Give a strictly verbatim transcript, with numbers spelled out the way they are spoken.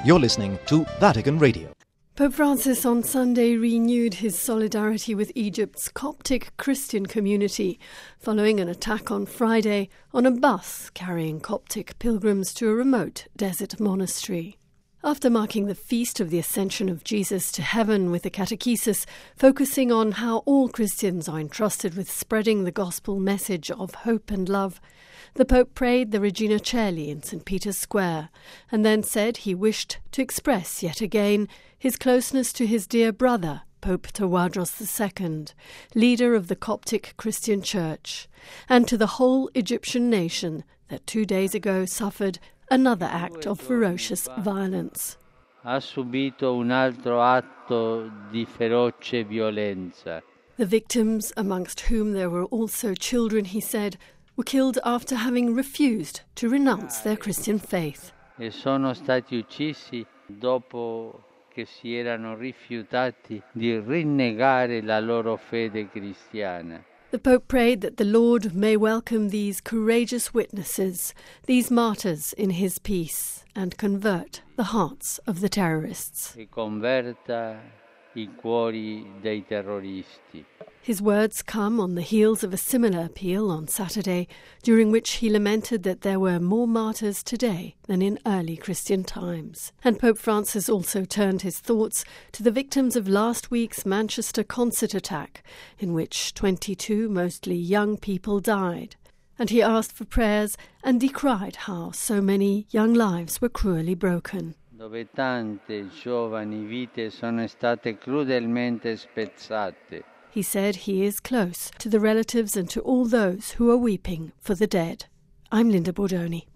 You're listening to Vatican Radio. Pope Francis on Sunday renewed his solidarity with Egypt's Coptic Christian community following an attack on Friday on a bus carrying Coptic pilgrims to a remote desert monastery. After marking the feast of the Ascension of Jesus to heaven with a catechesis focusing on how all Christians are entrusted with spreading the gospel message of hope and love, the Pope prayed the Regina Coeli in Saint Peter's Square and then said he wished to express yet again his closeness to his dear brother, Pope Tawadros the Second, leader of the Coptic Christian Church, and to the whole Egyptian nation that two days ago suffered another act of ferocious violence. Ha subito un altro atto di feroce violenza. The victims, amongst whom there were also children, he said, were killed after having refused to renounce their Christian faith. E sono stati uccisi dopo che si erano rifiutati di rinnegare la loro fede cristiana. The Pope prayed that the Lord may welcome these courageous witnesses, these martyrs in his peace, and convert the hearts of the terrorists. E converta i cuori dei terroristi. His words come on the heels of a similar appeal on Saturday, during which he lamented that there were more martyrs today than in early Christian times. And Pope Francis also turned his thoughts to the victims of last week's Manchester concert attack, in which twenty-two mostly young people died. And he asked for prayers and decried how so many young lives were cruelly broken. Dove tante giovani vite sono state crudelmente spezzate. He said he is close to the relatives and to all those who are weeping for the dead. I'm Linda Bordoni.